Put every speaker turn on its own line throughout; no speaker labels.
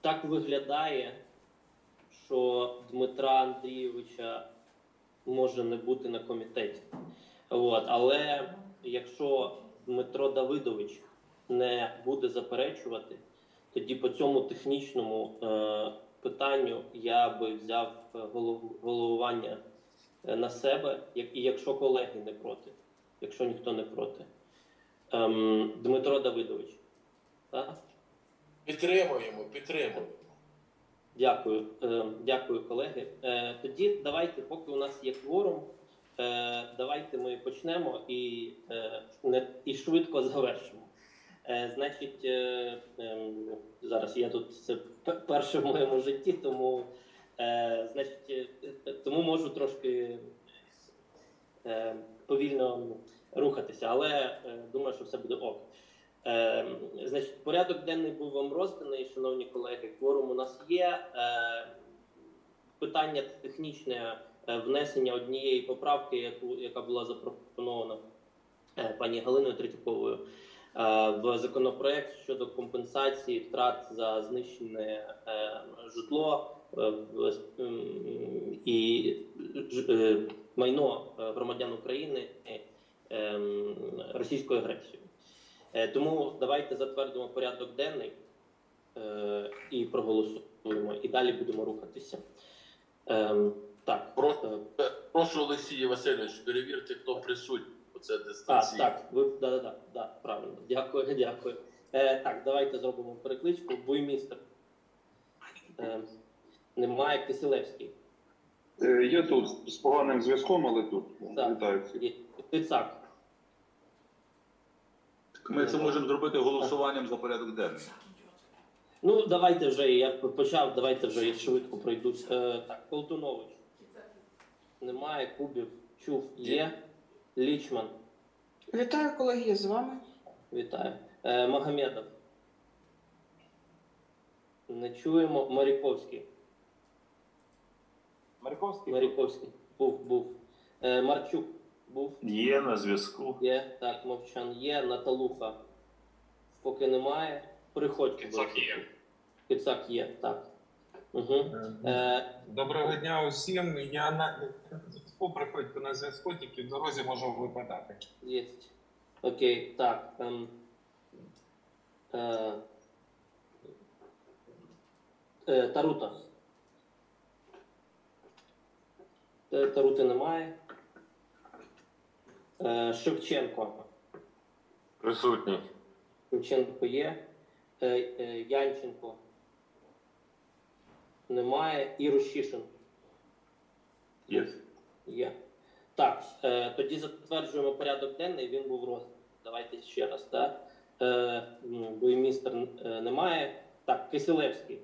так виглядає, що Дмитра Андрійовича може не бути на комітеті. Але якщо Дмитро Давидович не буде заперечувати, тоді по цьому технічному питанню я би взяв головування на себе, і якщо колеги не проти, якщо ніхто не проти. Дмитро Давидович. Так?
Підтримуємо.
Дякую, колеги. Тоді давайте, поки у нас є кворум, давайте ми почнемо і швидко завершимо. Значить, зараз я тут, це перше в моєму житті, тому можу трошки повільно рухатися, але думаю, що все буде ок. Значить, порядок денний був вам розданий, шановні колеги, кворум у нас є. Питання технічне внесення однієї поправки, яка була запропонована пані Галиною Третьяковою в законопроект щодо компенсації втрат за знищене житло і майно громадян України російською агресією. Тому давайте затвердимо порядок денний і проголосуємо, і далі будемо рухатися. Так.
Прошу, Олексій Васильович, перевірте, хто присутній. Оце дистанційно.
Так, правильно. Дякую. Так, давайте зробимо перекличку. Буймістер. Немає. Кисилевський.
Я тут з поганим зв'язком, але тут. Вітаю всіх.
Кицак.
Ми це можемо зробити голосуванням за порядок денний.
Ну, давайте вже, я почав, давайте вже я швидко пройдусь. Так, Колтунович. Немає. Кубів. Чув. Є. Лічман.
Вітаю, колеги, я з вами.
Вітаю. Магомедов. Не чуємо. Маріковський. Маріковський. Був. Марчук. Був.
Є на зв'язку.
Є. Так, Мовчан є. Наталуха. Поки немає. Приходько. Кицак є. Так. Угу.
Доброго дня усім. Я на зв'язку, приходьте на зв'язку, тільки в дорозі можу випадати.
Є. Окей, так. Тарута. Тарути немає. Шевченко.
Присутній.
Шевченко є. Янченко. Немає. І Рощишин. Є. Так, тоді затверджуємо порядок денний, він був розданий. Давайте ще раз, так? Буймістер немає. Так, Кисилевський.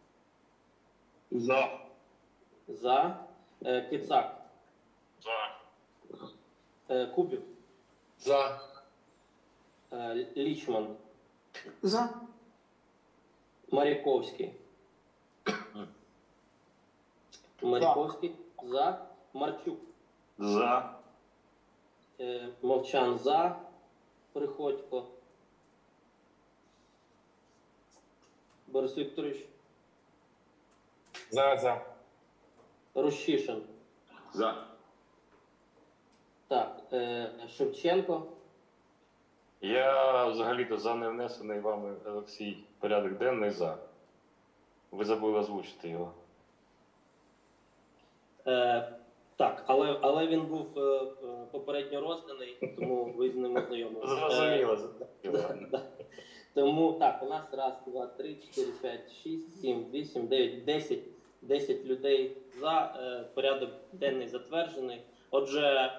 За. Кицак. Кубів.
За.
Лічман.
За.
Маріковський. Маріковський. За. Марчук.
За.
Мовчан за. Приходько. Борис Вікторович.
За.
Рощишин.
За.
Так. Шевченко.
Я взагалі-то за невнесений вами, Олексій, порядок денний за. Ви забули озвучити його.
Так, але він був попередньо розданий, тому ви з ним ознайомилися.
Зрозуміло.
Тому так, у нас 1, 2, 3, 4, 5, 6, 7, 8, 9, 10 людей за. Порядок денний затверджений. Отже,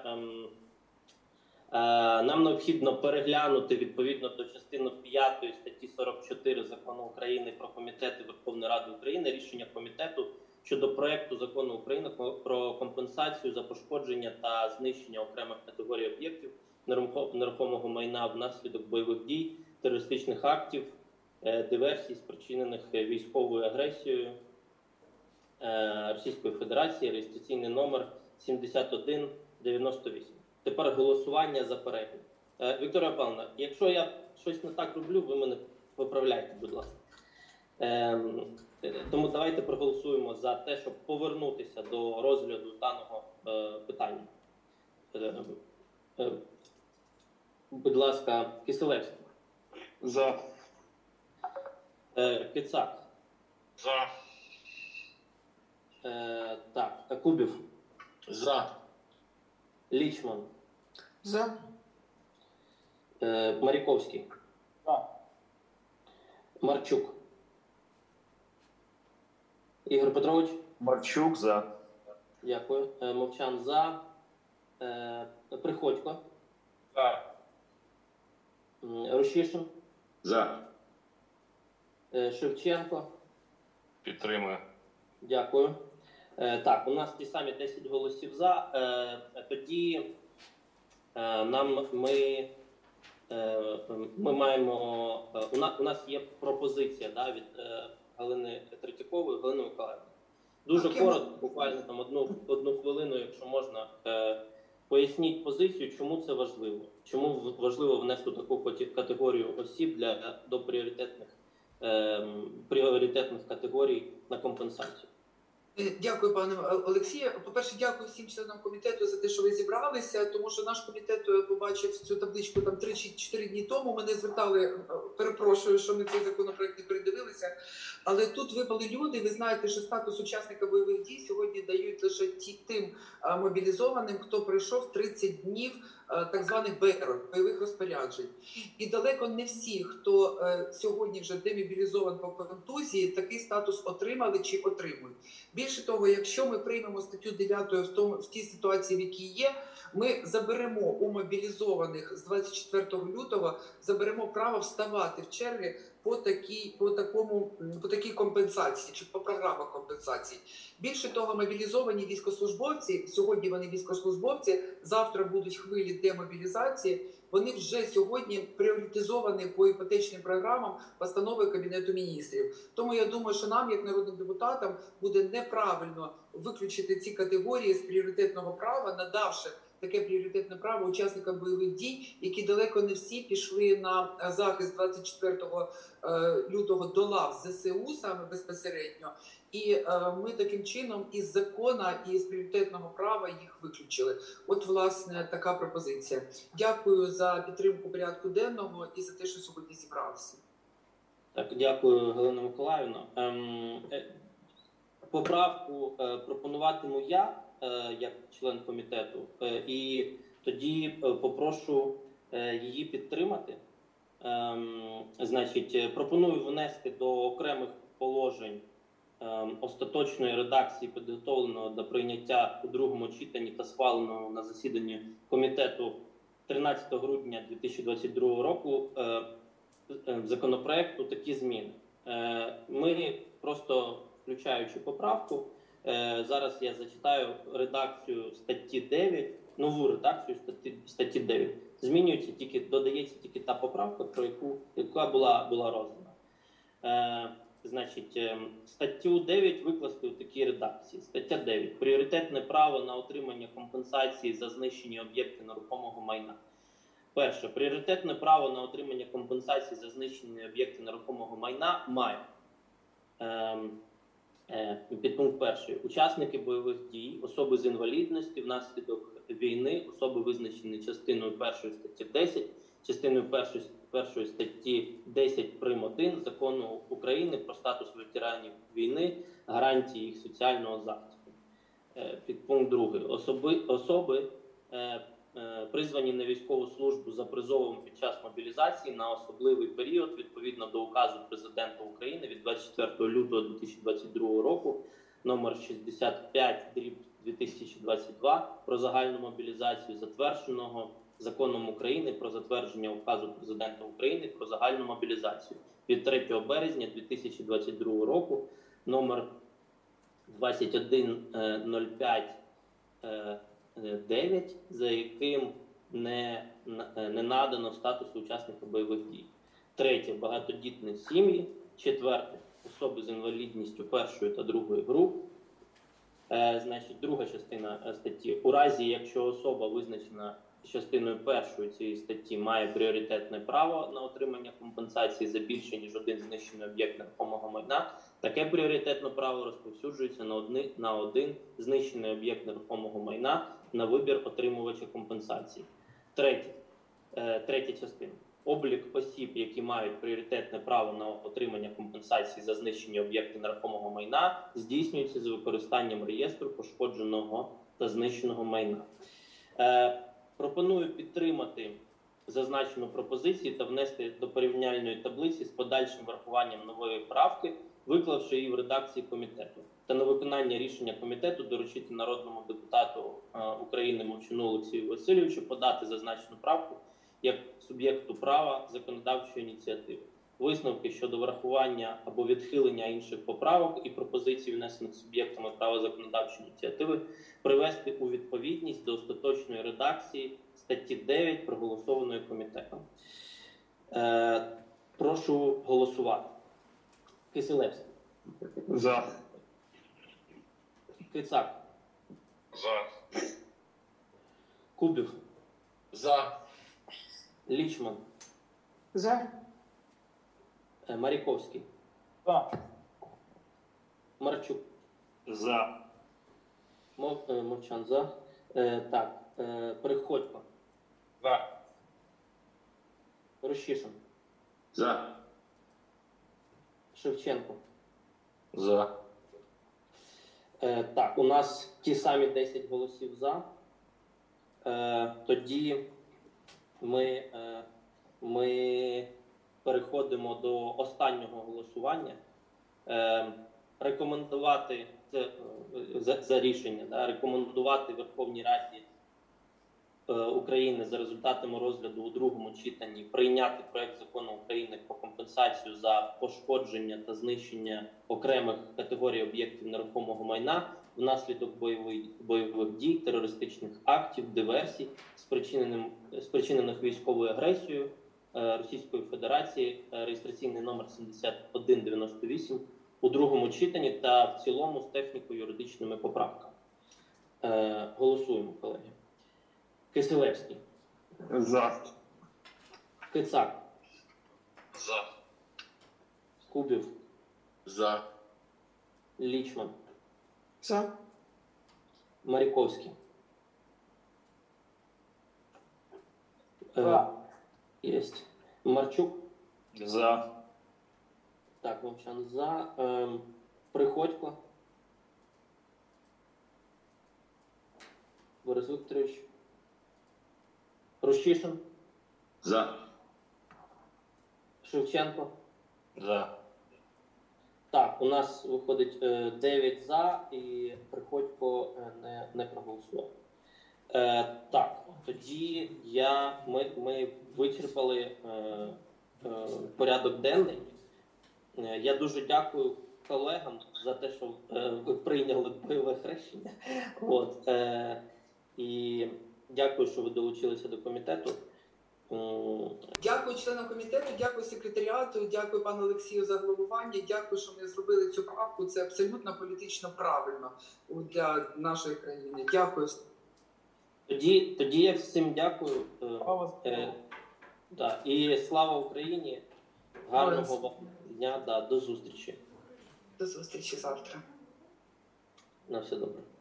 нам необхідно переглянути відповідно до частини 5 статті 44 Закону України про комітети Верховної Ради України рішення комітету щодо проекту Закону України про компенсацію за пошкодження та знищення окремих категорій об'єктів нерухомого майна внаслідок бойових дій, терористичних актів, диверсій, спричинених військовою агресією Російської Федерації, реєстраційний номер 7198. Тепер голосування за перегляд. Вікторія Павловна, якщо я щось не так роблю, ви мене поправляйте, будь ласка. Тому давайте проголосуємо за те, щоб повернутися до розгляду даного питання. Будь ласка, Кисилевський.
За.
Кицак.
За.
Так, Кубів.
За.
Лічман.
За.
Маріковський. Марчук. Ігор Петрович.
Марчук за.
Дякую. Мовчан за. Приходько. Рущишин.
За.
Шевченко.
Підтримую.
Дякую. Так, у нас ті самі 10 голосів за. Тоді ми маємо. У нас є пропозиція, да, від Галини Третьякової, Галини Миколаївни. Дуже коротко, буквально там одну хвилину, якщо можна, поясніть позицію, чому це важливо. Чому важливо внести таку категорію осіб до пріоритетних категорій на компенсацію.
Дякую, пане Олексію. По-перше, дякую всім членам комітету за те, що ви зібралися, тому що наш комітет побачив цю табличку там 3-4 дні тому. Мене звертали, перепрошую, що ми цей законопроект не передивилися. Але тут випали люди, ви знаєте, що статус учасника бойових дій сьогодні дають лише тим мобілізованим, хто пройшов 30 днів так званих БР, бойових розпоряджень. І далеко не всі, хто сьогодні вже демобілізований по контузії, такий статус отримали чи отримують. Більше того, якщо ми приймемо статтю 9 в тій ситуації, в якій є, ми заберемо у мобілізованих з 24 лютого, заберемо право вставати в черги по такій компенсації чи по програмах компенсації. Більше того, мобілізовані військовослужбовці, сьогодні вони військовослужбовці, завтра будуть хвилі демобілізації, вони вже сьогодні пріоритизовані по іпотечним програмам постанови Кабінету міністрів. Тому я думаю, що нам, як народним депутатам, буде неправильно виключити ці категорії з пріоритетного права, надавши таке пріоритетне право учасникам бойових дій, які далеко не всі пішли на захист 24 лютого до лав ЗСУ саме безпосередньо. І ми таким чином із закона і з пріоритетного права їх виключили. От, власне, така пропозиція. Дякую за підтримку порядку денного і за те, що сьогодні зібралися.
Так, дякую, Галина Миколаївна. Поправку пропонуватиму я, як член комітету, і тоді попрошу її підтримати. Значить, пропоную внести до окремих положень остаточної редакції, підготовленого до прийняття у другому читанні та схваленого на засіданні комітету 13 грудня 2022 року законопроекту такі зміни. Ми просто, включаючи поправку, зараз я зачитаю редакцію статті 9, нову редакцію статті 9. Змінюється тільки, додається тільки та поправка, яка була роздана. Значить, статтю 9 викласти у такій редакції. Стаття 9. Пріоритетне право на отримання компенсації за знищені об'єкти нерухомого майна. Перше. Пріоритетне право на отримання компенсації за знищені об'єкти нерухомого майна має. Підпункт 1. Учасники бойових дій, особи з інвалідності внаслідок війни, особи визначені частиною 1 статті 10, частиною 1 статті 10 прим. 1 Закону України про статус ветеранів війни, гарантії їх соціального захисту. Підпункт 2. Особи, призвані на військову службу за призовом під час мобілізації на особливий період, відповідно до указу Президента України від 24 лютого 2022 року номер 65/2022 про загальну мобілізацію, затвердженого Законом України про затвердження указу Президента України про загальну мобілізацію від 3 березня 2022 року номер 2105/9, за яким не надано статусу учасника бойових дій. 3. Багатодітні сім'ї. 4. Особи з інвалідністю 1 та 2 груп. Значить, друга частина статті. У разі, якщо особа визначена частиною першою цієї статті має пріоритетне право на отримання компенсації за більше ніж один знищений об'єкт нерухомого майна, таке пріоритетне право розповсюджується на один знищений об'єкт нерухомого майна на вибір отримувача компенсації. Третя частина. Облік осіб, які мають пріоритетне право на отримання компенсації за знищені об'єкти нерухомого майна, здійснюється з використанням реєстру пошкодженого та знищеного майна. Пропоную підтримати зазначену пропозицію та внести до порівняльної таблиці з подальшим врахуванням нової правки, виклавши її в редакції комітету. Та на виконання рішення комітету доручити народному депутату України Мовчану Олексію Васильовичу подати зазначену правку як суб'єкту права законодавчої ініціативи. Висновки щодо врахування або відхилення інших поправок і пропозицій, внесених суб'єктами права законодавчої ініціативи, привести у відповідність до остаточної редакції статті 9, проголосованої комітетом. Прошу голосувати. Кисилевський.
За.
Кицак.
За.
Кубів.
За.
Лічман.
За.
Маріковський. Марчук.
За.
Мовчан за. Так. Приходько.
За.
Рощишин.
За.
Шевченко.
За.
Так, у нас ті самі 10 голосів за. Тоді ми переходимо до останнього голосування. Рекомендувати за рішення, рекомендувати Верховній Раді України за результатами розгляду у другому читанні прийняти проект закону України про компенсацію за пошкодження та знищення окремих категорій об'єктів нерухомого майна внаслідок бойових дій, терористичних актів, диверсій, спричинених військовою агресією Російської Федерації, реєстраційний номер 7198, у другому читанні та в цілому з техніко-юридичними поправками. Голосуємо, колеги. Кисилевський.
За.
Кицак.
За.
Кубів.
За.
Лічман.
За.
Маріковський. Єсть. Марчук.
За.
Так, Мовчан за. Приходько. Борис Вікторович. Рощишин.
За.
Шевченко.
За.
Так, у нас виходить 9 за і Приходько не проголосував. Так, тоді ми вичерпали порядок денний. Я дуже дякую колегам за те, що ви прийняли бойове хрещення. І дякую, що ви долучилися до комітету.
Дякую членам комітету, дякую секретаріату, дякую пану Олексію за головування, дякую, що ми зробили цю правку. Це абсолютно політично правильно для нашої країни. Дякую.
Тоді я всім дякую. І слава Україні. Гарного вам дня. До зустрічі.
До зустрічі завтра.
На все добре.